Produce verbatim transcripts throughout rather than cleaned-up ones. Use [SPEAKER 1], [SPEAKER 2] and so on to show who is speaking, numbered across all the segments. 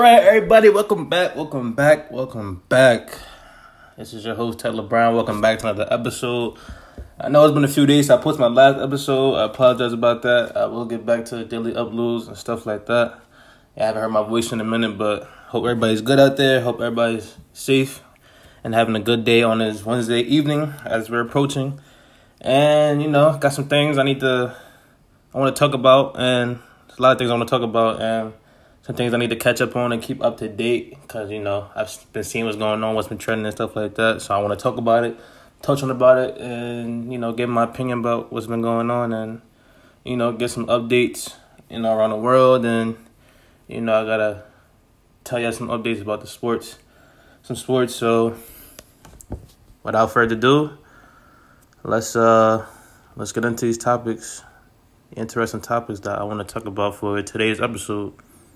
[SPEAKER 1] right, everybody, welcome back, welcome back, welcome back. This is your host, Ted LeBron. Welcome back to another episode. I know it's been a few days since I posted my last episode. I apologize about that. I will get back to the daily uploads and stuff like that. Yeah, I haven't heard my voice in a minute, but hope everybody's good out there. Hope everybody's safe and having a good day on this Wednesday evening as we're approaching. And, you know, got some things I need to, I want to talk about, and there's a lot of things I want to talk about, and some things I need to catch up on and keep up to date because, you know, I've been seeing what's going on, what's been trending and stuff like that. So I want to talk about it, touch on about it, and, you know, give my opinion about what's been going on and, you know, get some updates, you know, around the world. And, you know, I got to tell you some updates about the sports, some sports. So without further ado, let's, uh, let's get into these topics, interesting topics that I want to talk about for today's episode.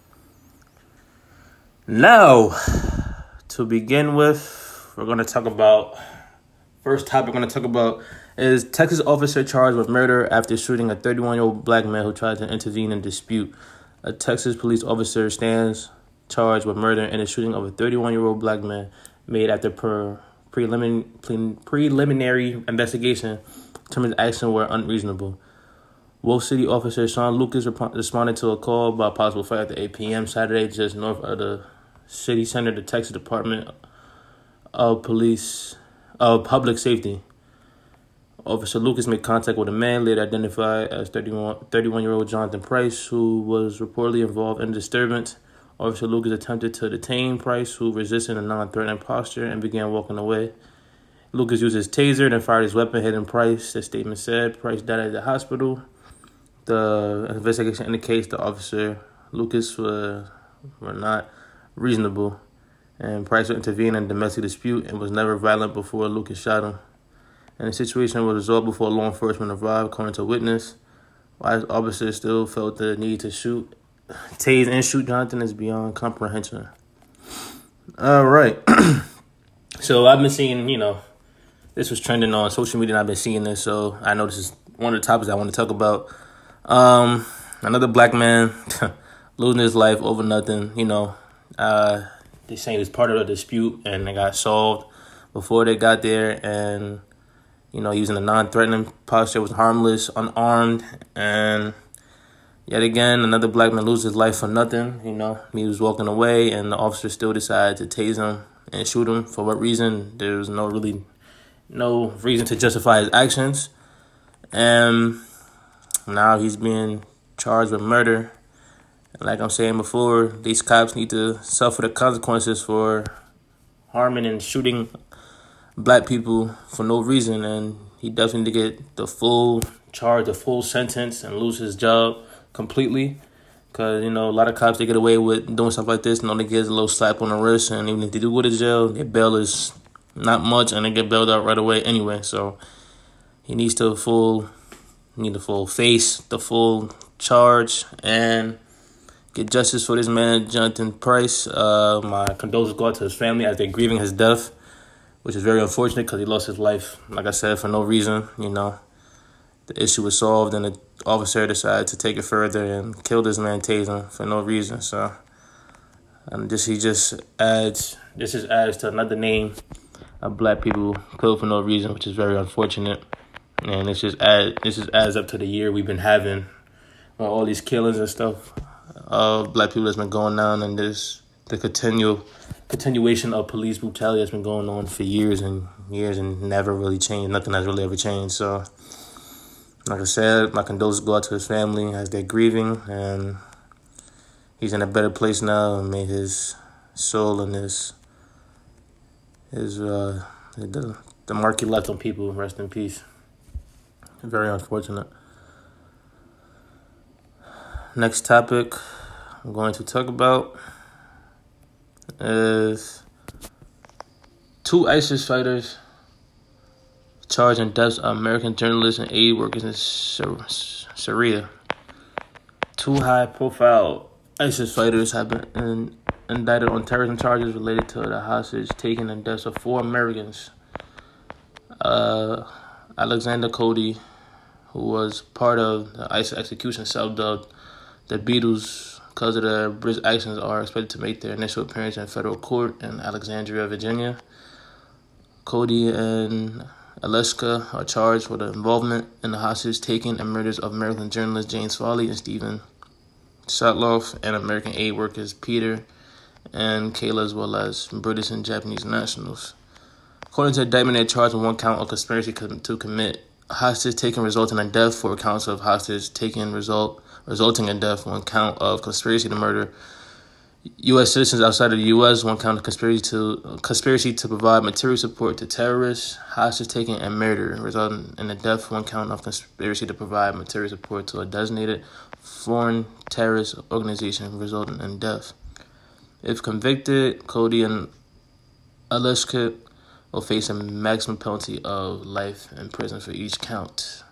[SPEAKER 1] Now, to begin with, we're going to talk about, first topic we're going to talk about is Texas officer charged with murder after shooting a thirty-one-year-old black man who tried to intervene in dispute. A Texas police officer stands charged with murder in the shooting of a thirty-one-year-old black man made after per, prelimin, pre, preliminary investigation determined action were unreasonable. Wolf City officer Sean Lucas rep- responded to a call about a possible fight at the eight p.m. Saturday just north of the city center, the Texas Department of Police of Public Safety. Officer Lucas made contact with a man later identified as thirty-one-year-old Jonathan Price, who was reportedly involved in the disturbance. Officer Lucas attempted to detain Price, who resisted a non-threatening posture and began walking away. Lucas used his taser and fired his weapon, hitting Price. The statement said Price died at the hospital. The investigation indicates the officer Lucas were, were not reasonable, and Price intervened in a domestic dispute and was never violent before Lucas shot him. And the situation was resolved before law enforcement arrived, according to a witness. Why the officer still felt the need to shoot, tase and shoot Jonathan is beyond comprehension. All right. So I've been seeing, you know, this was trending on social media, and I've been seeing this, so I know this is one of the topics I want to talk about. Um, another black man losing his life over nothing, you know. Uh, they saying it was part of a dispute, and it got solved before they got there, and, you know, using a non-threatening posture, was harmless, unarmed, and yet again, another black man loses his life for nothing, you know. He was walking away, and the officer still decided to tase him and shoot him. For what reason? There was no really, no reason to justify his actions, and now he's being charged with murder. Like I'm saying before, these cops need to suffer the consequences for harming and shooting black people for no reason. And he definitely need to get the full charge, the full sentence, and lose his job completely. Because, you know, a lot of cops, they get away with doing stuff like this and only get a little slap on the wrist. And even if they do go to jail, their bail is not much, and they get bailed out right away anyway. So he needs to full, need the full face, the full charge, and get justice for this man, Jonathan Price. Uh, my condolences go out to his family as they're grieving his death, which is very unfortunate because he lost his life, like I said, for no reason. You know, the issue was solved, and the officer decided to take it further and kill this man, tase him for no reason. So, and this he just adds, this just adds to another name of black people killed for no reason, which is very unfortunate. And this just add, this just adds up to the year we've been having on all these killings and stuff of black people that's been going down, and this the continual continuation of police brutality that's been going on for years and years and never really changed. Nothing has really ever changed. So, like I said, my condolences go out to his family as they're grieving, and he's in a better place now. And may his soul and his his uh the the mark he left on people rest in peace. Very unfortunate. Next topic I'm going to talk about is two ISIS fighters charged in deaths of American journalists and aid workers in Syria. Two high-profile ISIS fighters have been in, indicted on terrorism charges related to the hostage taken and deaths of four Americans. Uh, Alexander Cody, who was part of the ISIS execution cell dubbed the Beatles because of the British actions, are expected to make their initial appearance in federal court in Alexandria, Virginia. Cody and Aleska are charged with involvement in the hostage-taking and murders of Maryland journalists James Foley and Stephen Sotloff, and American aid workers Peter and Kayla, as well as British and Japanese nationals. According to the indictment, they are charged with one count of conspiracy to commit hostage-taking resulting in death, four counts of hostage-taking result resulting in death, one count of conspiracy to murder U S citizens outside of the U S, one count of conspiracy to conspiracy to provide material support to terrorists, hostage-taking, and murder resulting in the death, one count of conspiracy to provide material support to a designated foreign terrorist organization resulting in death. If convicted, Cody and Aleska will face a maximum penalty of life in prison for each count.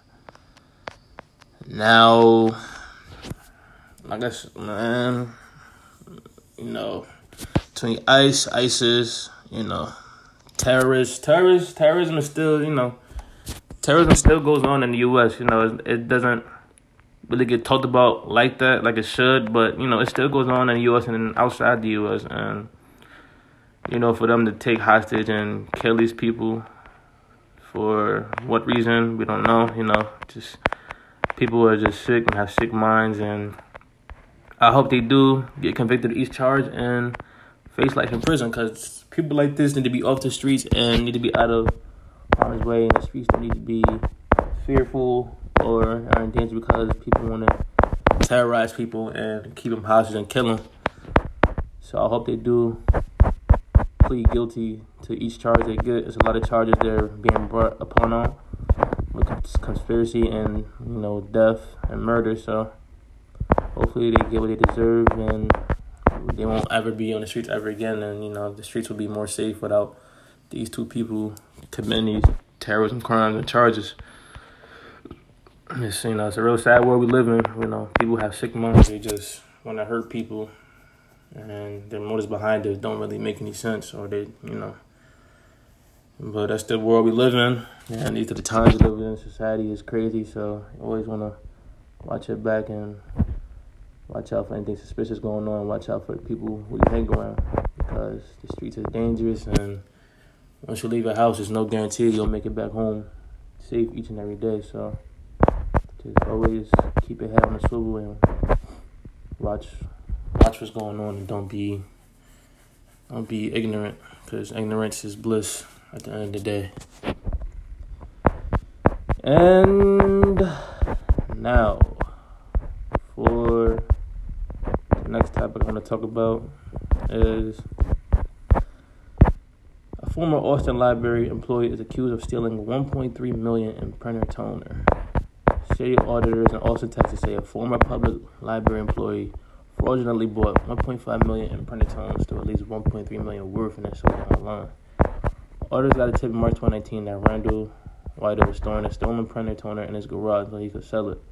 [SPEAKER 1] Now, I guess, man, you know, between ICE, ISIS, you know, terrorists, terrorists, terrorism is still, you know, terrorism still goes on in the U S. You know, it, it doesn't really get talked about like that, like it should, but, you know, it still goes on in the U S and outside the U S. And, you know, for them to take hostage and kill these people, for what reason, we don't know, you know, just people are just sick and have sick minds, and I hope they do get convicted of each charge and face life in prison, because people like this need to be off the streets and need to be out of harm's way, and the streets don't need to be fearful or are in danger because people want to terrorize people and keep them hostage and kill them. So I hope they do plead guilty to each charge they get. There's a lot of charges they're being brought upon them with conspiracy and, you know, death and murder. So hopefully they get what they deserve and they won't ever be on the streets ever again. And, you know, the streets will be more safe without these two people committing these terrorism crimes and charges. It's, you know, it's a real sad world we live in. You know, people have sick minds. They just want to hurt people, and their motives behind it don't really make any sense, or they, you know. But that's the world we live in, and these are the times we live in. Society is crazy, so you always want to watch your back and watch out for anything suspicious going on. Watch out for the people who you hang around, because the streets are dangerous, and once you leave your house, there's no guarantee you'll make it back home safe each and every day. So just always keep your head on the swivel and watch watch what's going on, and don't be don't be ignorant, because ignorance is bliss at the end of the day. And now for the next topic I'm going to talk about is a former Austin library employee is accused of stealing one point three million dollars in printer toner. City auditors in Austin, Texas say a former public library employee fraudulently bought one point five million dollars in printer tones to at least one point three million dollars worth and then sold it online. Auditors got a tip in March twenty nineteen that Randall White was storing a stolen printer toner in his garage so he could sell it.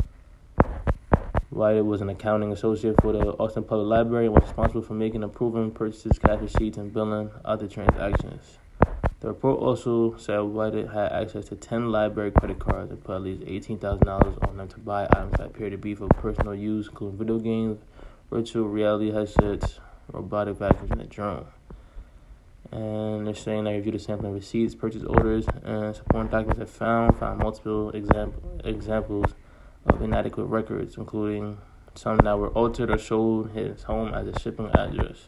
[SPEAKER 1] White was an accounting associate for the Austin Public Library and was responsible for making and approving purchases, cash receipts, and billing other transactions. The report also said White had access to ten library credit cards and put at least eighteen thousand dollars on them to buy items that appeared to be for personal use, including video games, virtual reality headsets, robotic vacuums, and a drone. And they're saying they reviewed the sampling receipts, purchase orders, and supporting documents they found, found multiple example, examples of inadequate records, including some that were altered or showed his home as a shipping address.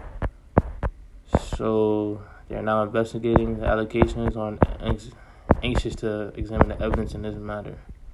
[SPEAKER 1] So they're now investigating the allegations, on anxious to examine the evidence in this matter.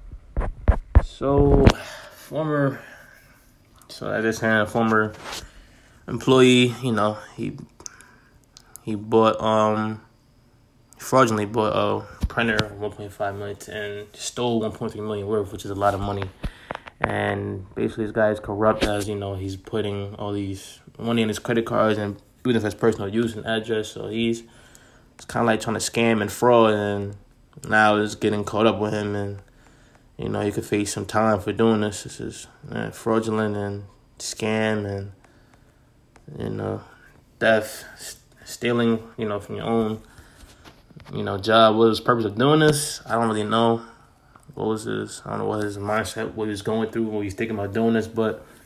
[SPEAKER 1] So, former, so I just had a former employee, you know, he he bought, um, fraudulently bought a printer, one point five million dollars, and stole one point three million dollars worth, which is a lot of money. And basically, this guy is corrupt, as, you know, he's putting all these money in his credit cards and doing it for his personal use and address. So he's it's kind of like trying to scam and fraud, and now it's getting caught up with him, and, you know, he could face some time for doing this. This is uh, fraudulent and scam and, you know, theft, st- stealing, you know, from your own, you know, job. What was the purpose of doing this? I don't really know. What was his, I don't know what his mindset, what he was going through, what he was thinking about doing this, but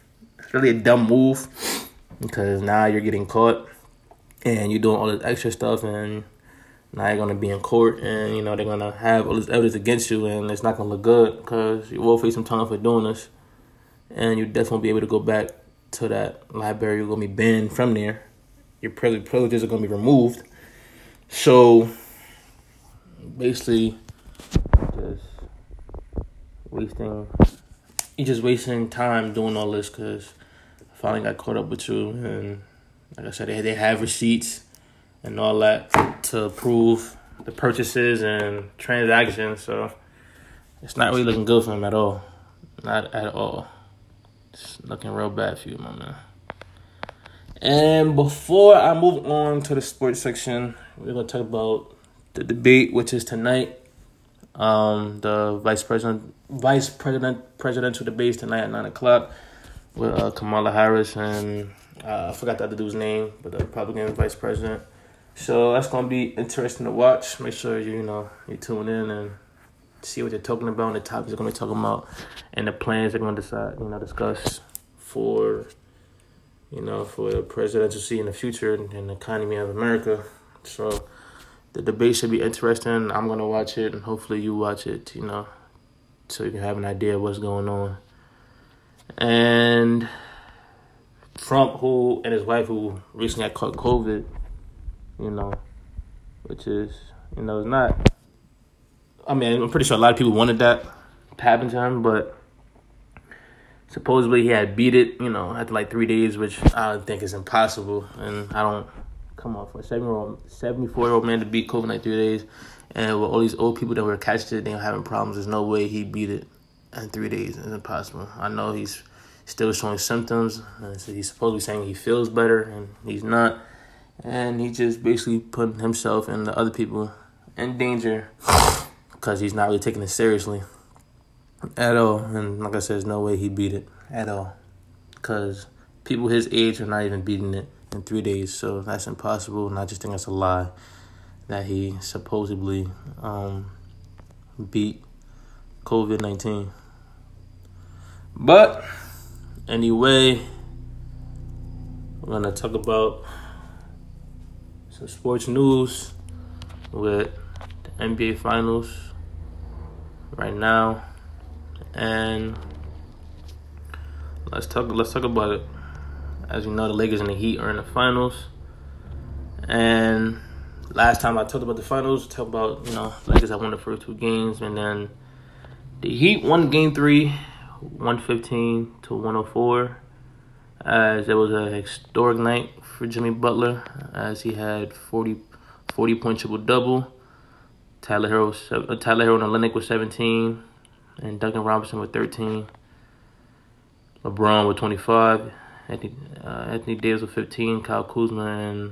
[SPEAKER 1] really a dumb move because now you're getting caught and you're doing all this extra stuff, and now you're going to be in court, and, you know, they're going to have all this evidence against you, and it's not going to look good because you will face some time for doing this, and you definitely won't be able to go back to that library. You're going to be banned from there. Your privileges are going to be removed. So, basically, just wasting, you're just wasting time doing all this because I finally got caught up with you, and like I said, they, they have receipts and all that to prove the purchases and transactions, so it's not really looking good for him at all. Not at all. It's looking real bad for you, my man. And before I move on to the sports section, we're going to talk about the debate, which is tonight. Um, the vice president, vice president, presidential debate tonight at nine o'clock with uh, Kamala Harris and uh, I forgot the other dude's name, but the Republican vice president. So that's going to be interesting to watch. Make sure you, you know, you tune in and see what they're talking about and the topics they're going to be talking about and the plans they're going to decide, you know, discuss for, you know, for the presidency in the future and the economy of America. So the debate should be interesting. I'm going to watch it, and hopefully you watch it, you know, so you can have an idea of what's going on. And Trump, who, and his wife, who recently got caught COVID, you know, which is, you know, it's not, I mean, I'm pretty sure a lot of people wanted that to happen to him, but supposedly he had beat it, you know, after like three days, which I think is impossible. And I don't, come on, for a seventy-year-old, seventy-four-year-old man to beat COVID in like three days, and with all these old people that were catching it, they were having problems, there's no way he beat it in three days. It's impossible. I know he's still showing symptoms, and so he's supposedly saying he feels better, and he's not. And he's just basically putting himself and the other people in danger because he's not really taking it seriously at all. And like I said, there's no way he beat it at all because people his age are not even beating it in three days. So that's impossible, and I just think that's a lie that he supposedly um, beat COVID nineteen. But anyway, we're going to talk about some sports news with the N B A Finals right now, and let's talk. Let's talk about it. As you know, the Lakers and the Heat are in the finals, and last time I talked about the finals, I talked about, you know, the Lakers had won the first two games, and then the Heat won Game Three, one fifteen to one oh four. As it was a historic night for Jimmy Butler, as he had forty, forty point triple double. Tyler Hero, uh, Tyler Hero and Olynyk with seventeen, and Duncan Robinson with thirteen. LeBron with twenty-five. Anthony, uh, Anthony Davis with fifteen. Kyle Kuzma and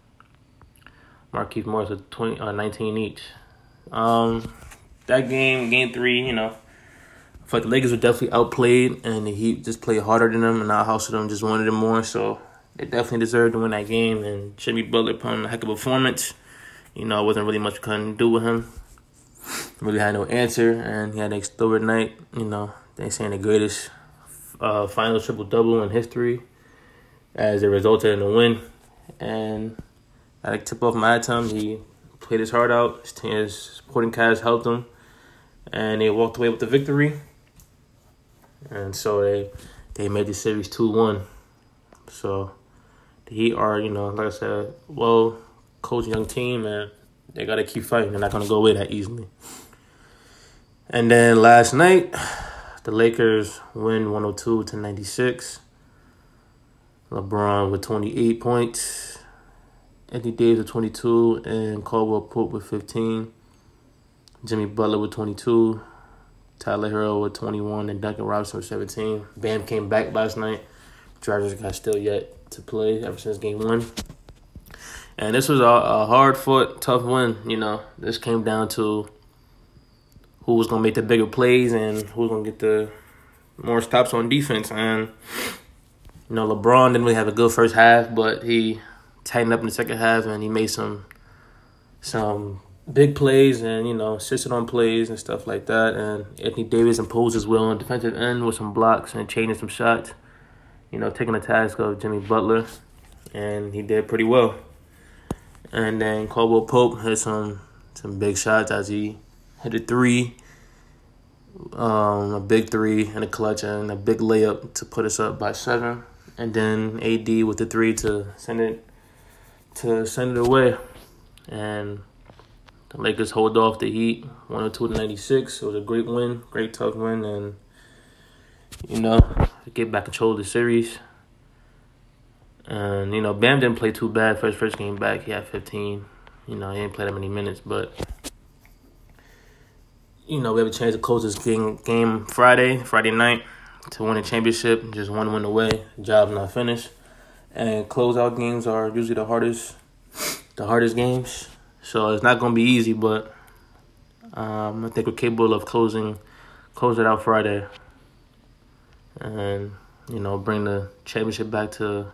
[SPEAKER 1] Markieff Morris with twenty, uh, nineteen each. Um, that game, game three, you know, I feel like the Lakers were definitely outplayed, and the Heat just played harder than them, and our house of them just wanted it more. So they definitely deserved to win that game. And Jimmy Butler put on a heck of a performance. You know, it wasn't really much we couldn't do with him. Really had no answer, and he had an historic night. You know, they saying the greatest uh, final triple double in history, as it resulted in a win. And I like tip off my time. He played his heart out. His, team, his supporting cast helped him, and they walked away with the victory. And so they they made the series two one. So the Heat are, you know, like I said, well coached young team, and they got to keep fighting. They're not going to go away that easily. And then last night, the Lakers win one oh two to ninety-six. LeBron with twenty-eight points. Anthony Davis with twenty-two, and Caldwell Pope with fifteen. Jimmy Butler with twenty-two. Tyler Hero with twenty-one, and Duncan Robinson with seventeen. Bam came back last night. Drivers got still yet to play ever since game one. And this was a, a hard-fought, tough win. You know, this came down to who was going to make the bigger plays and who was going to get the more stops on defense. And, you know, LeBron didn't really have a good first half, but he tightened up in the second half, and he made some some big plays and, you know, assisted on plays and stuff like that. And Anthony Davis imposed his will on defensive end with some blocks and changing some shots. you know, taking the task of Jimmy Butler, and he did pretty well. And then Caldwell Pope hit some some big shots as he hit a three, um, a big three and a clutch and a big layup to put us up by seven. And then A D with the three to send it to send it away. And the Lakers hold off the Heat one oh two to ninety-six. It was a great win, great tough win, and you know, get back control of the series. And, you know, Bam didn't play too bad for his first game back. He had fifteen. You know, he didn't play that many minutes. But, you know, we have a chance to close this game, game Friday, Friday night, to win a championship. Just one win away. Job's not finished. And closeout games are usually the hardest, the hardest games. So it's not going to be easy, but um, I think we're capable of closing, close it out Friday. And, you know, bring the championship back to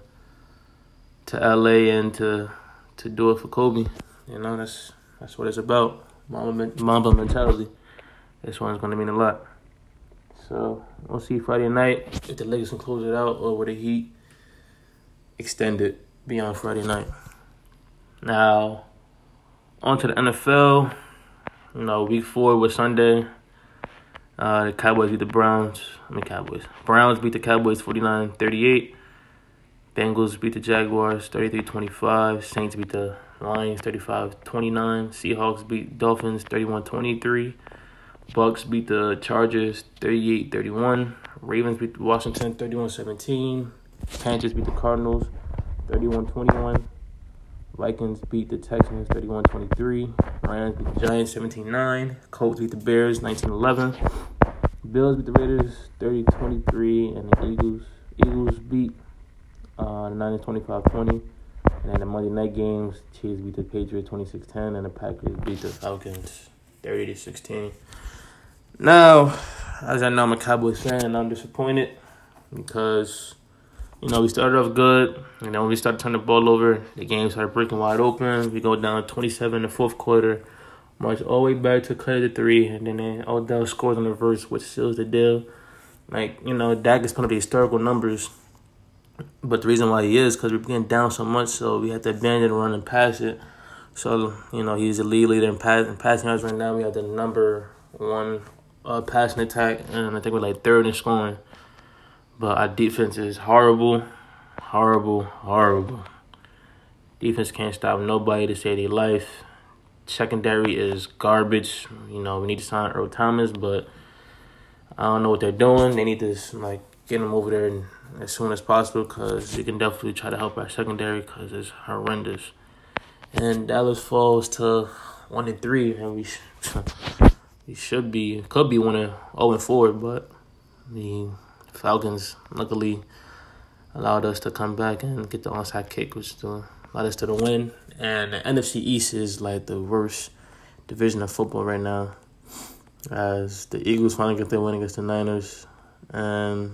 [SPEAKER 1] to L A and to to do it for Kobe. You know, that's that's what it's about. Mamba, Mamba mentality. This one's going to mean a lot. So we'll see Friday night if the Lakers can close it out or with the Heat extend it beyond Friday night. Now, on to the N F L. You know, week four was Sunday. Uh, the Cowboys beat the Browns. I mean, Cowboys. Browns beat the Cowboys forty-nine thirty-eight. Bengals beat the Jaguars thirty-three twenty-five. Saints beat the Lions thirty-five twenty-nine. Seahawks beat Dolphins thirty-one twenty-three. Bucks beat the Chargers thirty-eight thirty-one. Ravens beat Washington thirty-one seventeen. Panthers beat the Cardinals thirty-one twenty-one. Vikings beat the Texans thirty-one twenty-three. Rams beat the Giants seventeen nine. Colts beat the Bears nineteen eleven. Bills beat the Raiders thirty twenty-three. And the Eagles Eagles beat uh, the Niners twenty-five twenty. And then the Monday night games, Chiefs beat the Patriots twenty-six ten. And the Packers beat the Falcons thirty to sixteen. Now, as I know, I'm a Cowboys fan, and I'm disappointed because, you know, we started off good. You know, when we started turning the ball over, the game started breaking wide open. We go down twenty-seven in the fourth quarter, march all the way back to cut it to three, and then Odell scores on the reverse, which seals the deal. Like, you know, Dak is putting up the historical numbers, but the reason why he is because we're getting down so much, so we have to abandon, run, and pass it. So, you know, he's the lead leader in, pass, in passing yards right now. We have the number one uh, passing attack, and I think we're like third in scoring. But our defense is horrible, horrible, horrible. Defense can't stop nobody to save their life. Secondary is garbage. You know, we need to sign Earl Thomas, but I don't know what they're doing. They need to, like, get him over there as soon as possible because you can definitely try to help our secondary because it's horrendous. And Dallas falls to one and three, and we sh- we should be could be one and zero and four, but the Falcons luckily allowed us to come back and get the onside kick, which allowed us to the win. And the N F C East is like the worst division of football right now, as the Eagles finally get their win against the Niners, and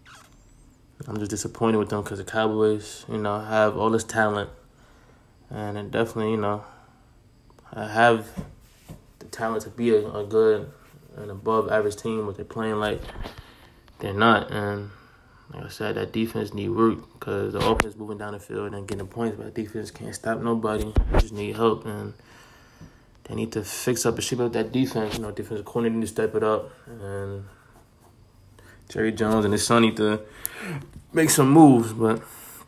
[SPEAKER 1] I'm just disappointed with them because the Cowboys, you know, have all this talent. And it definitely, you know, I have the talent to be a, a good and above average team, but they're playing like they're not. And like I said, that defense need work because the offense moving down the field and getting points, but the defense can't stop nobody. They just need help, and they need to fix up and shape up that defense. You know, defensive coordinator need to step it up, and Jerry Jones and his son need to make some moves. But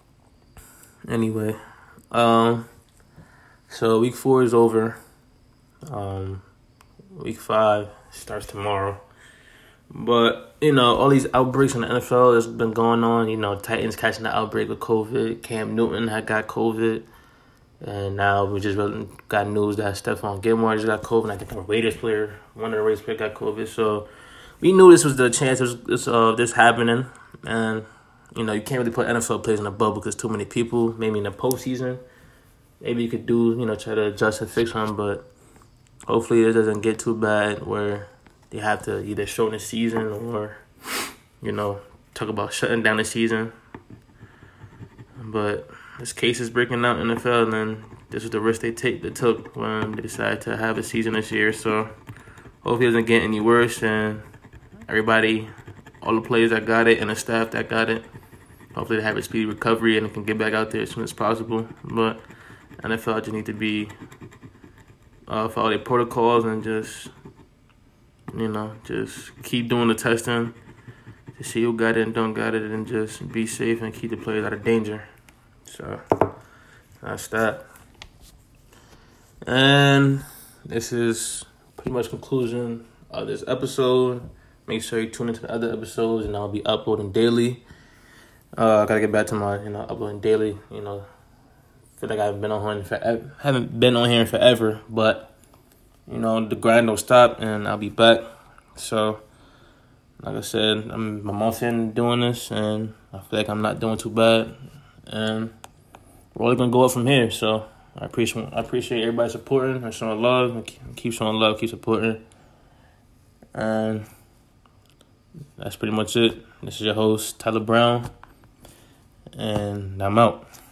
[SPEAKER 1] anyway, um. So week four is over. Um, week five starts tomorrow. But, you know, all these outbreaks in the N F L that's been going on. You know, Titans catching the outbreak of COVID. Cam Newton had got COVID. And now we just got news that Stephon Gilmore just got COVID. I think a Raiders player, one of the Raiders players got COVID. So we knew this was the chance of this, uh, this happening. And, you know, you can't really put N F L players in a bubble because too many people, maybe in the postseason. Maybe you could do, you know, try to adjust and fix them, but hopefully it doesn't get too bad where they have to either shorten the season or, you know, talk about shutting down the season. But this case is breaking out in the N F L, and then this was the risk they take they took when they decided to have a season this year. So hopefully it doesn't get any worse, and everybody, all the players that got it and the staff that got it, Hopefully they have a speedy recovery and can get back out there as soon as possible. But N F L just need to be uh, follow their protocols and just, you know, just keep doing the testing to see who got it and don't got it, and just be safe and keep the players out of danger. So that's that. And this is pretty much conclusion of this episode. Make sure you tune into the other episodes, and I'll be uploading daily. Uh, I gotta get back to my, you know, uploading daily. You know, feel like I've been on here forever. Haven't been on here in forever, but you know, the grind don't stop, and I'll be back. So, like I said, I'm a month in doing this, and I feel like I'm not doing too bad, and we're only gonna go up from here. So, I appreciate I appreciate everybody supporting and showing love, and keep showing love, keep supporting, and that's pretty much it. This is your host, Tyler Brown, and I'm out.